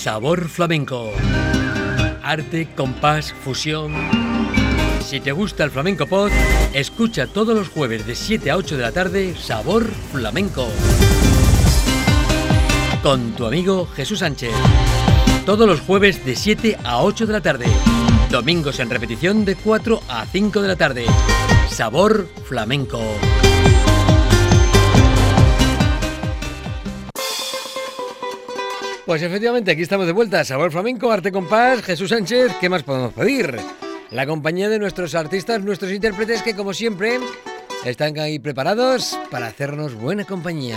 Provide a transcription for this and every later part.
Sabor Flamenco. Arte, compás, fusión. Si te gusta el Flamenco Pod, escucha todos los jueves de 7 a 8 de la tarde Sabor Flamenco. Con tu amigo Jesús Sánchez. Todos los jueves de 7 a 8 de la tarde. Domingos en repetición de 4 a 5 de la tarde. Sabor Flamenco. Pues efectivamente, aquí estamos de vuelta. Sabor Flamenco, Arte Compás, Jesús Sánchez. ¿Qué más podemos pedir? La compañía de nuestros artistas, nuestros intérpretes que, como siempre, están ahí preparados para hacernos buena compañía.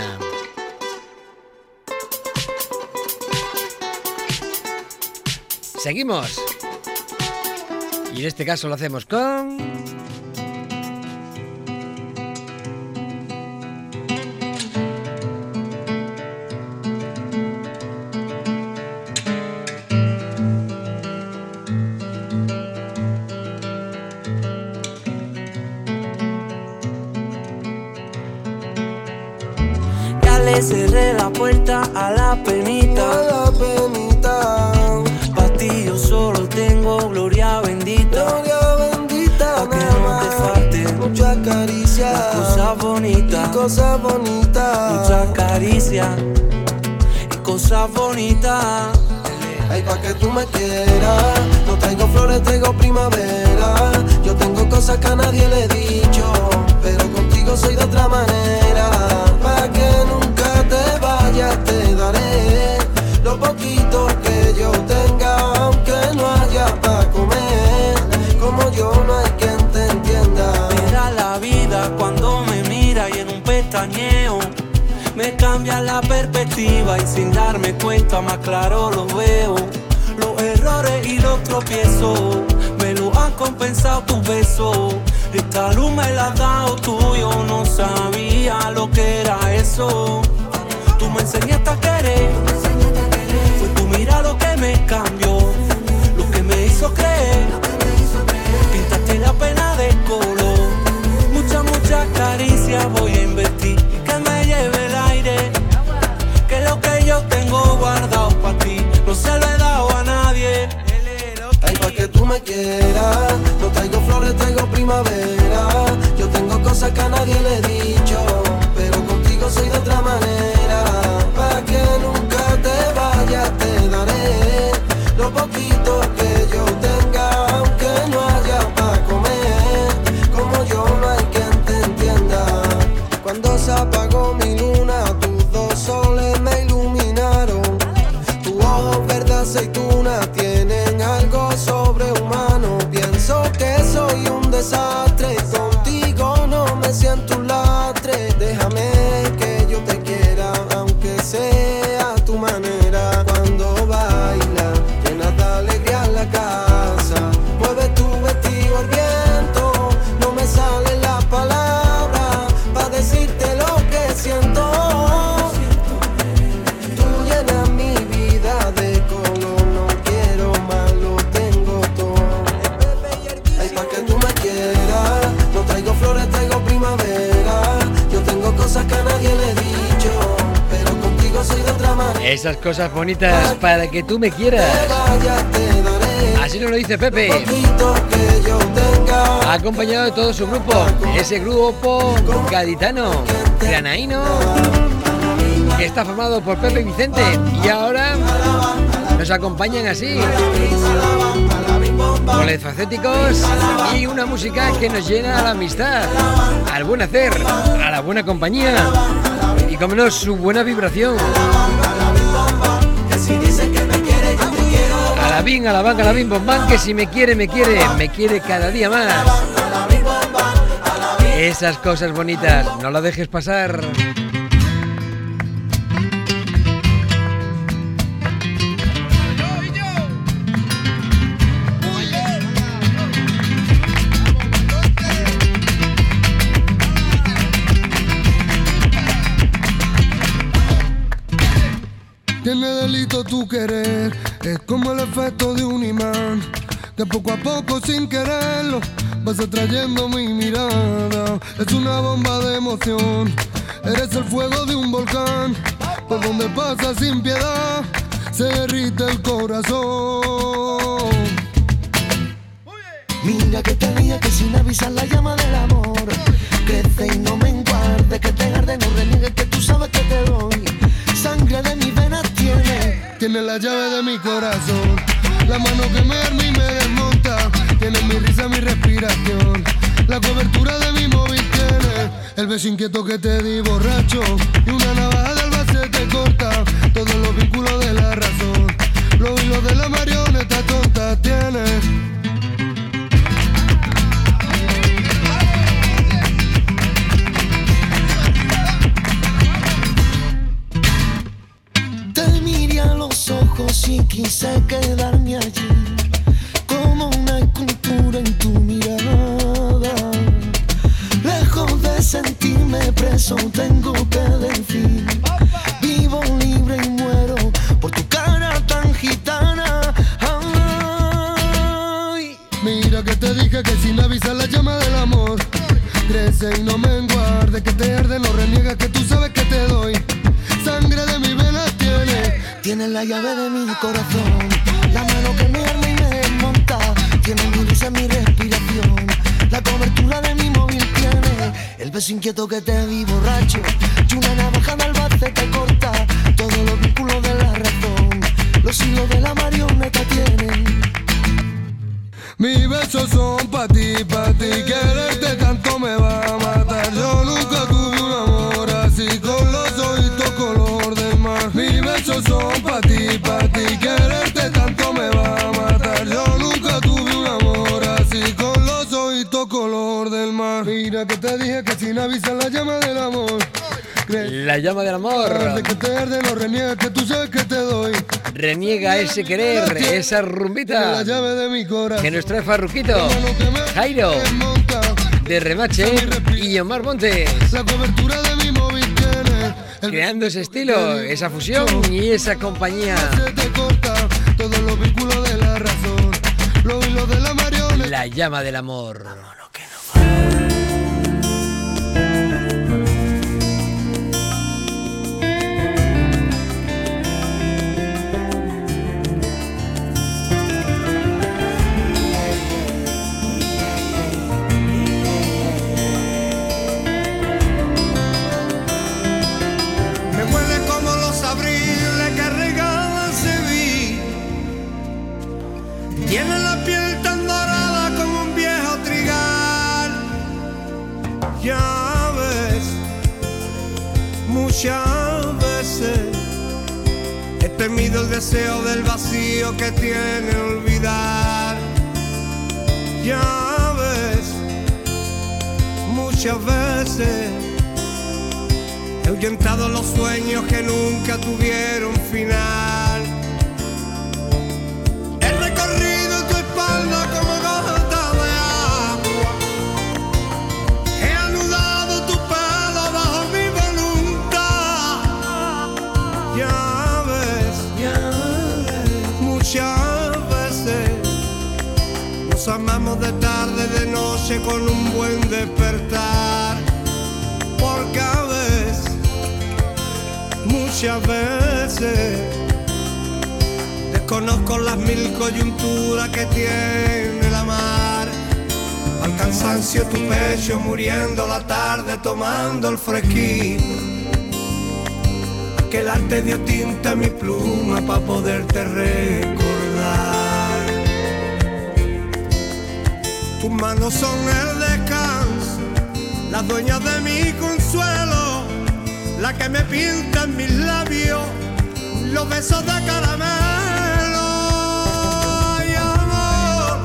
Seguimos. Y en este caso lo hacemos con... Ya le cerré la puerta a la penita. Pa' ti yo solo tengo gloria bendita. Pa' que no te falte mucha caricia, cosas bonitas, cosas bonitas, mucha caricia y cosas bonitas. Ay, pa' que tú me quieras. No traigo flores, traigo primavera. Yo tengo cosas que a nadie le he dicho, pero contigo soy de otra manera. Pa' que nunca te vayas te daré lo poquito que yo tenga, aunque no haya pa' comer. Como yo no hay quien te entienda. Mira la vida cuando me mira y en un pestañeo me cambia la perspectiva y sin darme cuenta más claro lo veo. Los errores y los tropiezos me lo han compensado tus besos. Esta luz me la has dado tú, yo no sabía lo que era eso. Tú me enseñaste a querer, fue tu mirada lo que me cambió, lo que me hizo creer. Pintaste la pena de color, mucha caricia voy a invertir. Que me lleve el aire, que lo que yo tengo guardado para ti no se lo he dado a nadie. Ay, pa' que tú me quieras. No traigo flores, traigo primavera. Yo tengo cosas que a nadie le he dicho, pero contigo soy de otra manera. Pa' que nunca te vayas te daré lo poquito que yo tenga, aunque no haya pa' comer. Como yo no hay quien te entienda. Cuando se apagó mi luna, tus dos soles me iluminaron. Tus ojos verde aceituna tienen algo sobrehumano. Pienso que soy un desastre, contigo no me siento un lastre. Déjame que yo te quiera, aunque sea a tu manera. Cuando bailas, llenas de alegría la casa. Mueve tu vestido al viento, no me salen las palabras para decirte lo que siento. Tú llenas mi vida de color, no quiero más, lo tengo todo. Ay, pa' que tú me quieras. No traigo flores, traigo primavera. Yo tengo cosas que a nadie le he dicho, pero contigo soy de otra manera. Esas cosas bonitas para que tú me quieras. Así nos lo dice Pepe, acompañado de todo su grupo, ese grupo gaditano, granaíno, que está formado por Pepe y Vicente, y ahora nos acompañan así, polifacéticos y una música que nos llena a la amistad, al buen hacer, a la buena compañía y, como no, su buena vibración. A la bin, a la banca, a la bim, bom, bam, que si me quiere cada día más. Esas cosas bonitas, no las dejes pasar. Tiene delito tu querer, es como el efecto de un imán, que poco a poco sin quererlo vas atrayendo mi mirada. Es una bomba de emoción, eres el fuego de un volcán, por donde pasa sin piedad. se derrite el corazón. Mira que te dije que sin avisar la llama del amor crece y no menguarde, que te arde, no reniegues, que tú sabes que te doy. Sangre de mis venas tiene la llave de mi corazón, la mano que me arma y me desmonta, tiene mi risa, mi respiración, la cobertura de mi móvil tiene el beso inquieto que te di borracho, y una navaja de Albacete corta todos los vínculos de la razón, los hilos de la marioneta tonta tiene. Y quise quedarme allí como una escultura en tu mirada. Lejos de sentirme preso, tengo que decir: vivo libre y muero por tu cara tan gitana. Ay. Mira que te dije que sin avisar la llama del amor crece y no menguarde, que te arde, no reniegas, que tú sabes que te doy. Sangre de mi venas tiene la llave de mi corazón, la mano que me arma y me desmonta, tiene mi risa, mi respiración, la cobertura de mi móvil tiene el beso inquieto que te di borracho, y una navaja de Albacete corta todos los vínculos de la razón, los hilos de la marioneta tienen. Mis besos son pa' ti, quererte tanto me va a matar. Yo nunca tuve un amor así, con los ojitos color del mar. Mis besos son pa' ti, quererte tanto me va a matar. Yo nunca tuve un amor así, con los ojitos color del mar. Mira que te dije que sin avisar la llama del amor. La llama del amor. De que te arde, no reniegas, que tú sabes que te doy. Reniega ese querer, esa rumbita la llave de mi corazón, que nos trae Farruquito, Jairo, de Remache y Omar Montes. La cobertura de mi móvil tiene creando ese estilo, esa fusión y esa compañía. Se te corta todos los vínculos de la razón, los hilos de la marioneta. La llama del amor. Tiene la piel tan dorada como un viejo trigal. Ya ves, muchas veces he temido el deseo del vacío que tiene olvidar. Ya ves, muchas veces he ahuyentado los sueños que nunca tuvieron final. He recorrido tu espalda como gota de agua, he anudado tu pelo bajo mi voluntad. Ya ves, muchas veces nos amamos de tarde, de noche con un buen despertar. Porque a veces, muchas veces desconozco las mil coyunturas que tiene la mar. Al cansancio tu pecho muriendo la tarde tomando el fresquito. Que el arte dio tinta a mi pluma pa' poderte recordar. Tus manos son el descanso, las dueñas de mi consuelo, la que me pinta en mis labios los besos de caramelo. Ay, amor,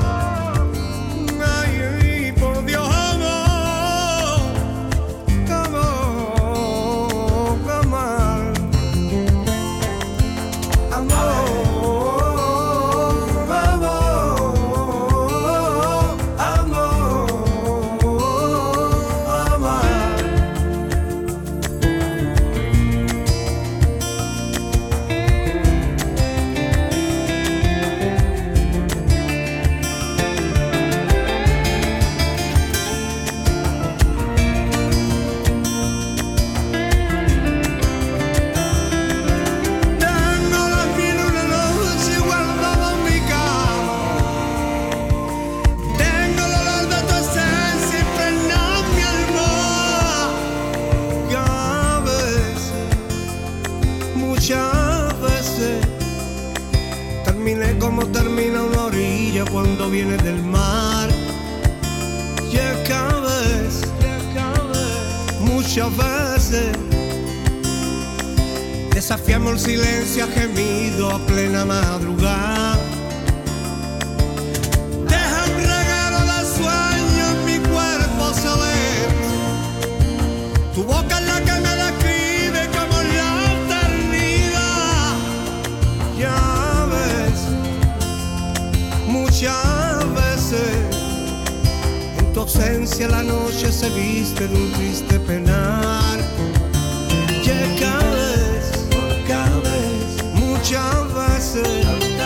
ay, por Dios, amor, amor, amor, amor, Muchas veces terminé como termina una orilla cuando viene del mar. Y es que a veces, muchas veces desafiamos el silencio a gemido a plena madrugada. Deja un regalo de sueño en mi cuerpo celeste. Tu boca es la que me describe como la eternidad. Ya ves, muchas veces en tu ausencia la noche se viste de un triste penar. Ya cada vez, muchas veces,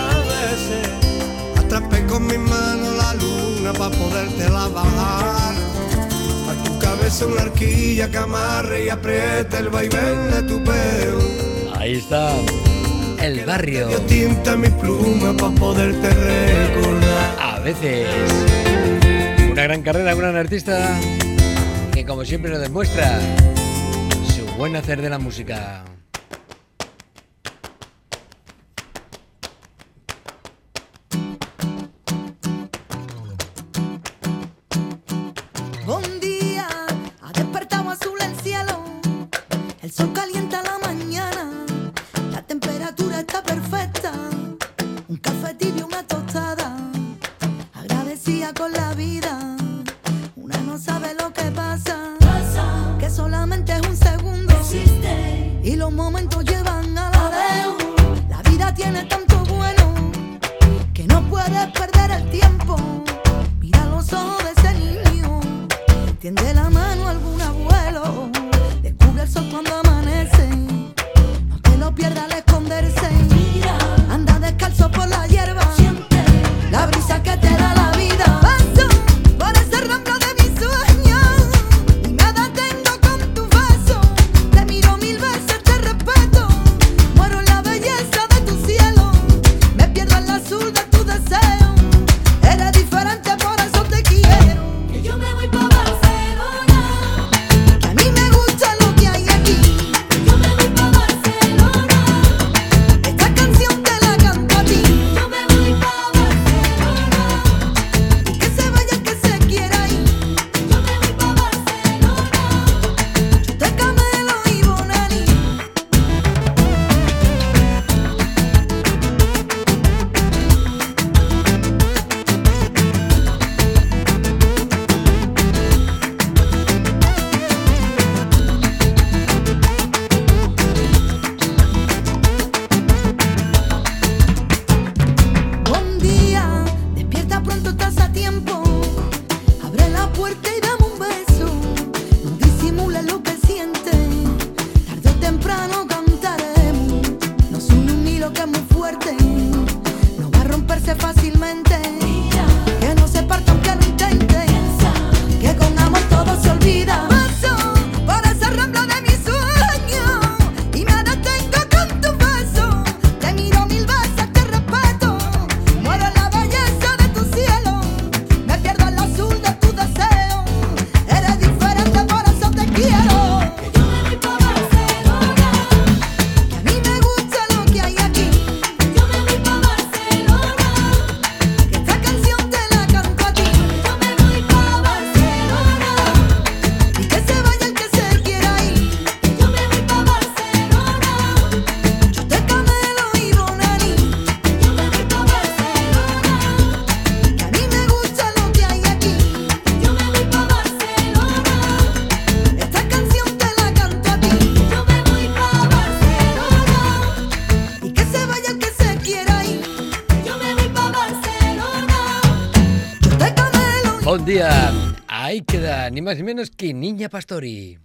atrapé con mi mano la luna pa' podértela bajar. A tu cabeza una arquilla que amarre y aprieta el vaivén de tu pelo. Ahí está, El Barrio. Dio tinta a mi pluma pa' poderte recordar. A veces. Una gran carrera, un gran artista que como siempre nos demuestra su buen hacer de la música. Un día ha despertado azul el cielo, el sol calienta la mañana, la temperatura está perfecta, un café tibio, una tostada, agradecida con la vida, una no sabe lo que pasa, que solamente es un segundo, y los momentos llevan a la vez, la vida tiene tanto bueno, que no puedes perder el tiempo, mira los ojos de ese niño. Tiende la mano a algún abuelo, descubre el sol cuando amanece, no te lo pierdas al esconderse, anda descalzo por la hierba, la brisa que te da la vida, paso por ese ramblo de mis sueños, y me detengo con tu beso, te miro mil veces, te respeto, muero en la belleza de tu cielo, me pierdo en el azul de tu deseo, eres diferente por eso te quiero, que yo me voy pa' a mí me gusta lo que hay aquí. Yo me voy pa' Barcelona. Esta canción te la canto a ti. Yo me voy pa' Barcelona. Y que se vaya el que se quiera ir. Yo me voy pa' Barcelona. Chute, Camelo y Bonani. Un día, despierta pronto, estás a tiempo. Abre la puerta y dame un beso. No disimules lo que sientes. Tarde o temprano cantaremos. Nos une un hilo que es muy fuerte. No va a romperse fácilmente. Que no se parta aunque lo intente. Que con amor todo se olvida. Paso por ese ramblo de mis sueños y me detengo con tu beso. Te miro mil veces, te respeto. Muero en la belleza de tu cielo. Me pierdo en el azul de tu deseo. Eres diferente, por eso te quiero. Que yo me voy pa' Barcelona. Que a mí me gusta lo que hay aquí. Yo me voy pa' Barcelona. Que esta canción te la canto a ti. Yo me voy pa' Barcelona. Y que se vaya el que se quiera ir. Yo me voy pa' Barcelona. Chute, Camelo y Bonani. Yo me voy pa' Barcelona. Que a mí me gusta lo que hay aquí. Yo me voy pa' Barcelona. Esta canción te la canto a ti. Yo me voy pa' Barcelona. Y que se vaya el que se quiera ir. Yo me voy pa' Barcelona. Chute, Camelo y Buen día. Ahí queda, ni más ni menos que Niña Pastori.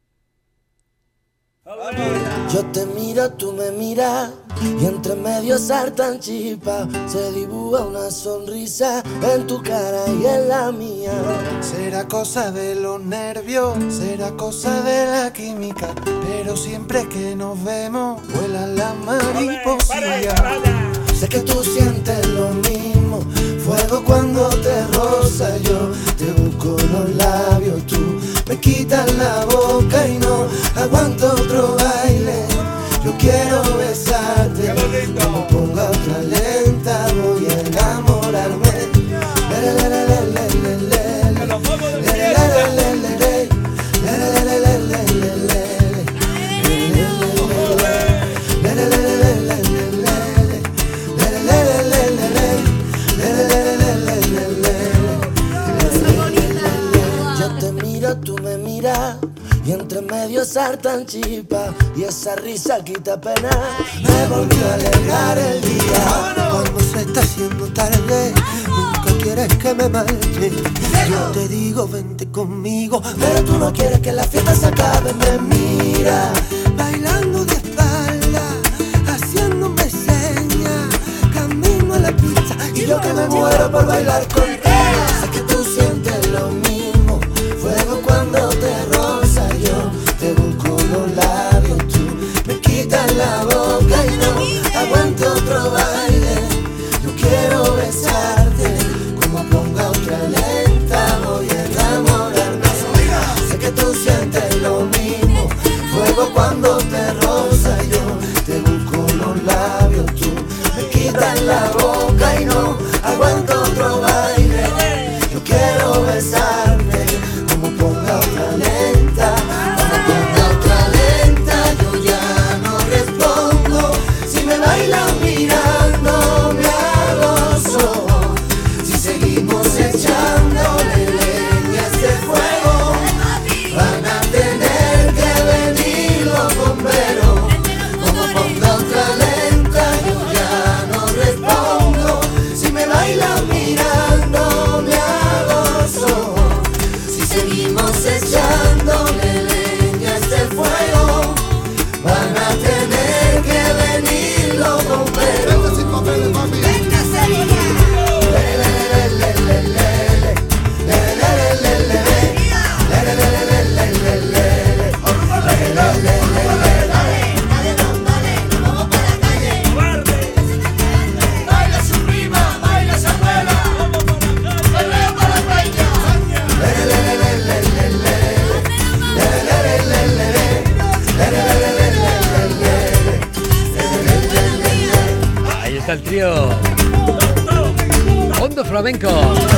Yo te miro, tú me miras y entre medio saltan chispas. Se dibuja una sonrisa en tu cara y en la mía. Será cosa de los nervios, será cosa de la química, pero siempre que nos vemos vuelan las mariposillas. Sé que tú sientes lo mismo, fuego cuando te roza. Yo te busco los labios, tú me quitas la boca y no aguanto otro baile. Yo quiero besarte. Como ponga otra lenta voy a enamorarme. Yo te miro, tú me miras y entre medio saltan chispas y esa risa quita pena. Me volvió a alegrar el día. Cuando se está haciendo tarde, nunca quieres que me marche. Yo te digo vente conmigo, pero tú no quieres que la fiesta se acabe. Me mira bailando de espalda, haciéndome señas, camino a la pista y yo que me muero por bailar contigo. Sé que tú sientes lo mismo, fuego cuando te roza. Yo te busco los labios, tú me quitas la boca y no aguanto otro baile. Yo quiero besarte, como ponga otra lenta voy a enamorarme. Sé que tú sientes lo mismo, fuego cuando te roza. Yo te busco los labios, tú me quitas la boca y no aguanto otro baile. Yo quiero besarte, como ponga otra lenta. Como ponga otra lenta, yo ya no respondo. Si me bailan mirando me agozo. Si seguimos echándole leña a este fuego, van a tener que venir los bomberos. Como ponga otra lenta, yo ya no respondo. Si me bailan mirando me agozo. Si seguimos echándole leña a este fuego, van a tener que venir los bomberos. Baila su prima, baila su abuela. Baila para la peña. Ahí está el trío Fondo Flamenco.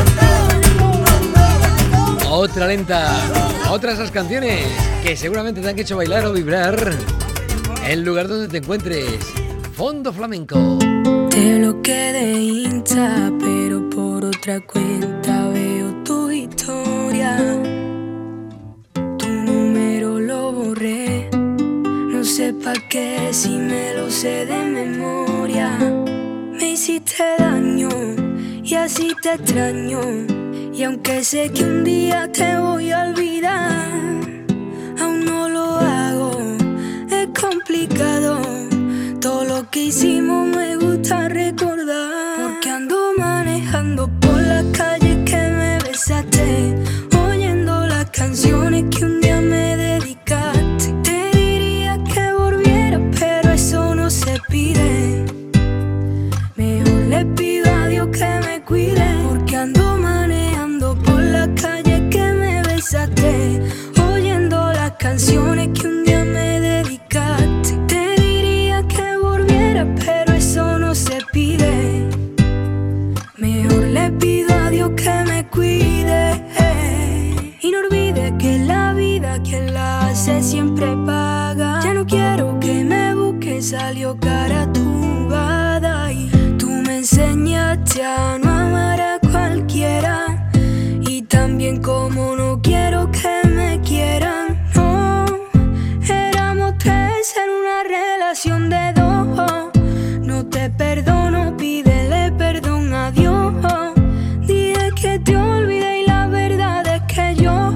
Otra lenta, otras esas canciones que seguramente te han hecho bailar o vibrar en el lugar donde te encuentres. Fondo Flamenco. Te bloqueé de Insta, pero por otra cuenta veo tu historia. Tu número lo borré, no sé pa' qué si me lo sé de memoria. Me hiciste daño y así te extraño. Y aunque sé que un día te voy a olvidar, aún no lo hago, es complicado. Todo lo que hicimos me gusta recordar. Porque ando manejando por las calles que me besaste, oyendo las canciones que un día me dedicaste. Te diría que volviera, pero eso no se pide. Mejor le pido a Dios que me cuide. Porque ando manejando por las calles que me besaste, oyendo las canciones que un día me dedicaste. Te diría que volviera, pero eso no se pide. Mejor le pido a Dios que me cuide. Y no olvide que la vida quien la hace siempre paga. Ya no quiero que me busques, salió cara tu jugada. Y tú me enseñaste a no amar a cualquiera, y también como no quiero que me quieran. No, éramos tres en una relación de dos. No te perdono, pídele perdón a Dios. Dije que te olvidé y la verdad es que yo,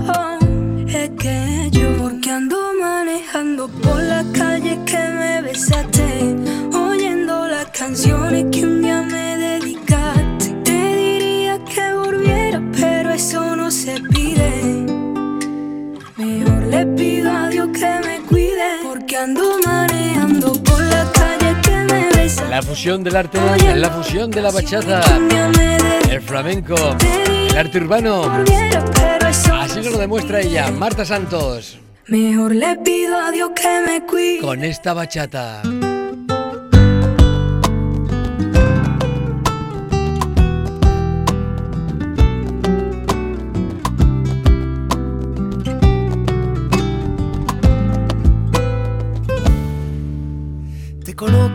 porque ando manejando por las calles que me besaste, oyendo las canciones que un día me dedicaste. Te diría que volviera, pero eso no se pide. Mejor le pido a Dios que me cuide. Porque ando manejando por las calles que me besaste. La fusión del arte, la fusión de la bachata, el flamenco, el arte urbano. Así nos lo demuestra ella, Marta Santos. Mejor le pido a Dios que me cuide. Con esta bachata.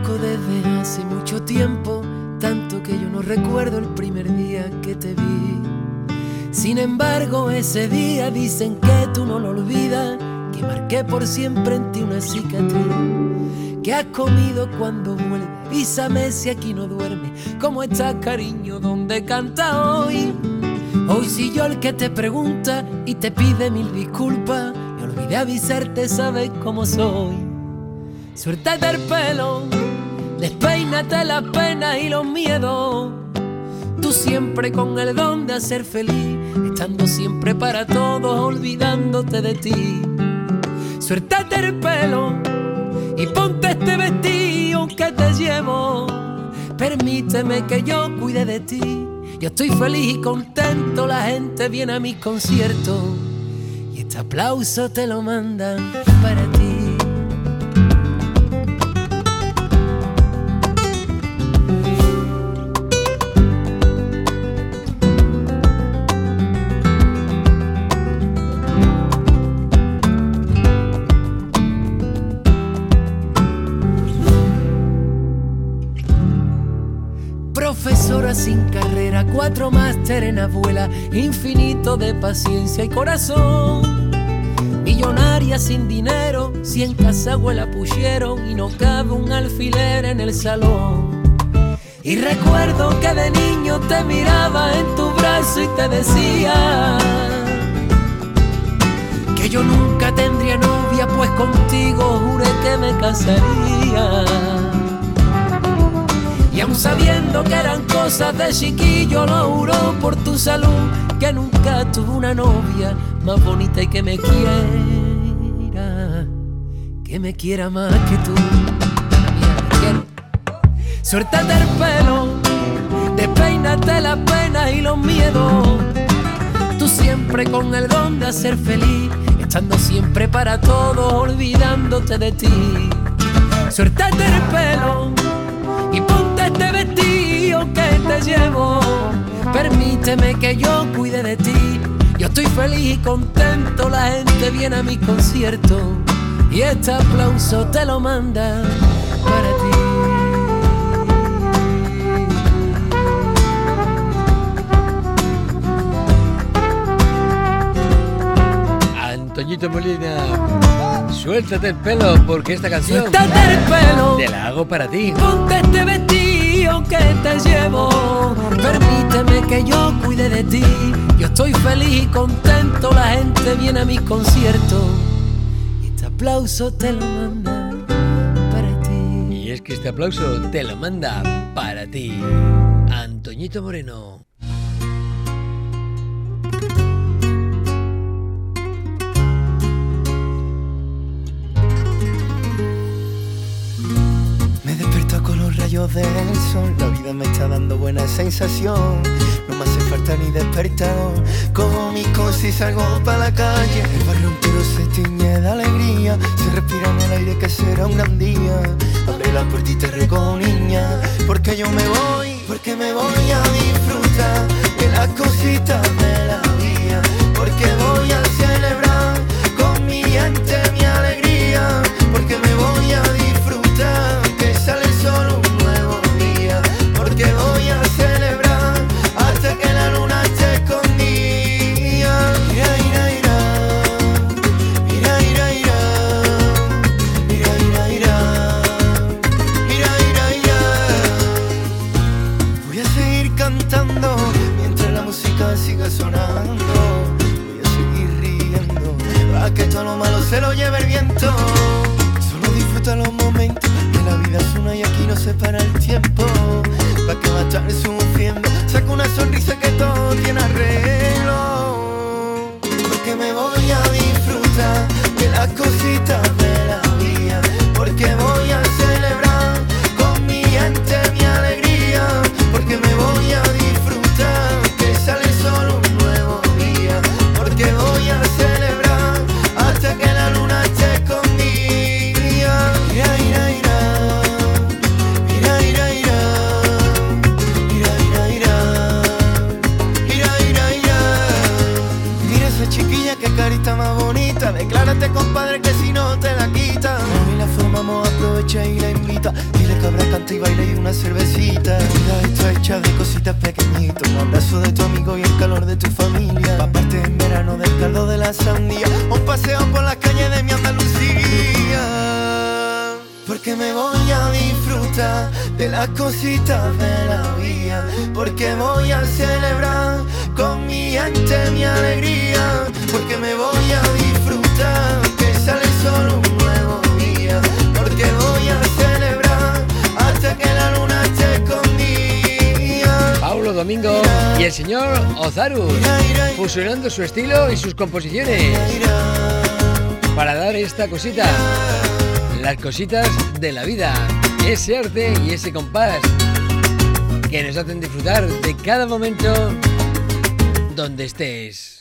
conozco desde hace mucho tiempo, tanto que yo no recuerdo el primer día que te vi. Sin embargo, ese día dicen que tú no lo olvidas, que marqué por siempre en ti una cicatriz. ¿Qué has comido cuando vuelves? Avísame si aquí no duerme. ¿Cómo estás, cariño? ¿Dónde canta hoy? Hoy soy yo el que te pregunta y te pide mil disculpas. Me olvidé avisarte, sabes cómo soy. Suéltate el pelo, despeínate las penas y los miedos. Tú siempre con el don de hacer feliz, estando siempre para todos, olvidándote de ti. Suéltate el pelo y ponte este vestido que te llevo. Permíteme que yo cuide de ti. Yo estoy feliz y contento, la gente viene a mis conciertos y este aplauso te lo mandan para ti. Profesora sin carrera, 4 máster en abuela, infinito de paciencia y corazón. Millonaria sin dinero, si en casa abuela pusieron y no cabe un alfiler en el salón. Y recuerdo que de niño te miraba en tu brazo y te decía que yo nunca tendría novia, pues contigo juré que me casaría. Y aun sabiendo que eran cosas de chiquillo, lo juro por tu salud, que nunca tuve una novia más bonita y que me quiera más que tú. Suéltate el pelo, despeínate las penas y los miedos. Tú siempre con el don de hacer feliz, estando siempre para todos, olvidándote de ti. Suéltate el pelo y ponte este vestido que te llevo. Permíteme que yo cuide de ti. Yo estoy feliz y contento, la gente viene a mis conciertos y este aplauso te lo manda para ti. Antoñito Molina, suéltate el pelo porque esta canción suéltate el pelo, te la hago para ti. Ponte este vestido que te llevo. Permíteme que yo cuide de ti. Yo estoy feliz y contento, la gente viene a mis conciertos y este aplauso te lo manda para ti. Y es que este aplauso te lo manda para ti, Antoñito Moreno. Del sol, la vida me está dando buena sensación. No me hace falta ni despertador. Cojo mis cosas y salgo pa' la calle. El barrio entero se tiñe de alegría. Se respira en el aire que será un gran día. Abre la puertita y recojo niña. Porque yo me voy, porque me voy a disfrutar de las cositas de la vida. Porque voy a celebrar con mi gente mi alegría. Porque me voy a disfrutar que sale el sol. Porque voy a celebrar hasta que la luna esté escondida. Ira, ira, ira. Ira, ira, ira. Ira, ira, ira. Ira, ira, ira. Voy a seguir cantando mientras la música siga sonando. Voy a seguir riendo para que todo lo malo se lo lleve el viento. Solo disfruta los momentos, que la vida es una y aquí no se para el tiempo. ¿Para qué va a estar sufriendo? Saca una sonrisa que todo tiene arreglo. Porque me voy a disfrutar de las cositas de la vida. Porque voy a celebrar con mi gente mi alegría. Porque me voy a disfrutar que sale solo un nuevo día. Porque voy a celebrar hasta que la luna esté escondida. Ira, ira, ira. Chiquilla, qué carita más bonita. Declárate, compadre, que si no te canta y baila y una cervecita. Vida está hecha de cositas pequeñitas, un abrazo de tu amigo y el calor de tu familia. Paparte en verano del caldo de la sandía, un paseo por las calles de mi Andalucía. Porque me voy a disfrutar de las cositas de la vida, porque voy a celebrar con mi gente mi alegría, porque me voy a disfrutar que sale solo un nuevo día, porque voy a celebrar hasta que la luna esté escondida. Paulo Domingo y el señor Ozarus, fusionando su estilo y sus composiciones para dar esta cosita, las cositas de la vida, ese arte y ese compás que nos hacen disfrutar de cada momento donde estés.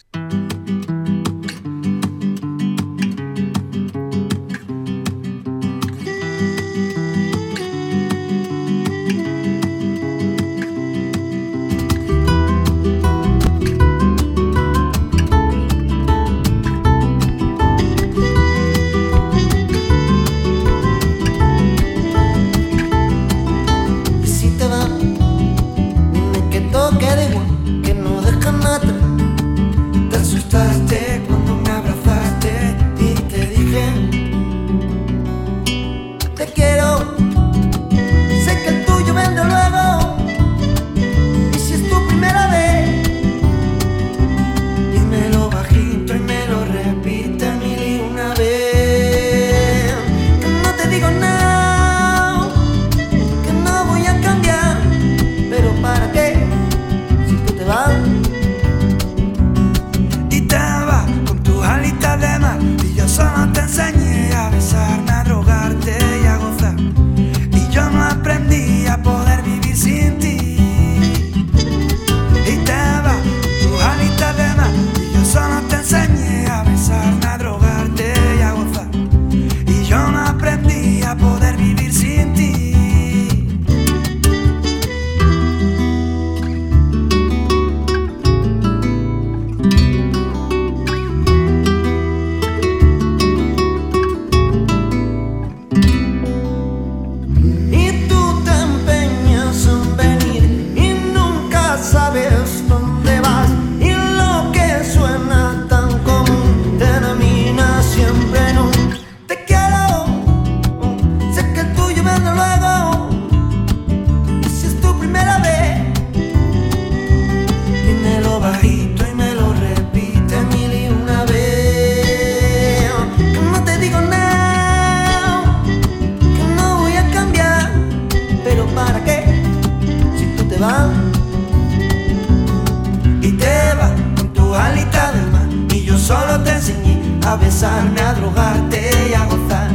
a besarme, a drogarte y a gozar.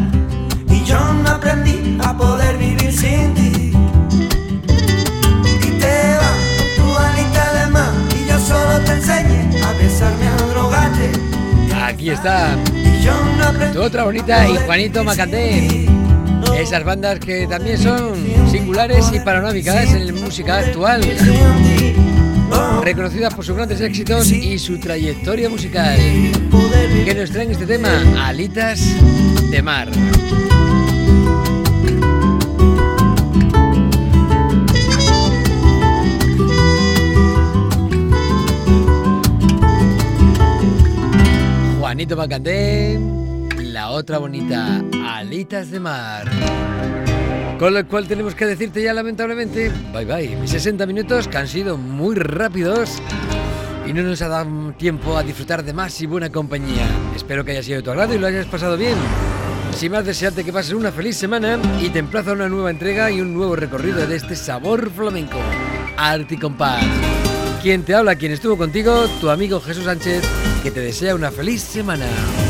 Y yo no aprendí a poder vivir sin ti. Y te vas con tu alita de mar y yo solo te enseñé a besarme, a drogarte. Aquí está tu otra bonita y Juanito Macandé. Esas bandas que también son singulares y panorámicas en la música actual, reconocidas por sus grandes éxitos y su trayectoria musical, que nos traen este tema, Alitas de Mar. Juanito Macandé, la otra bonita, Alitas de Mar. Con lo cual tenemos que decirte ya lamentablemente bye bye. Mis 60 minutos que han sido muy rápidos y no nos ha dado tiempo a disfrutar de más y buena compañía. Espero que haya sido de tu agrado y lo hayas pasado bien. Sin más, desearte que pases una feliz semana y te emplazo a una nueva entrega y un nuevo recorrido de este sabor flamenco, arte y compás. Quien te habla, quien estuvo contigo, tu amigo Jesús Sánchez, que te desea una feliz semana.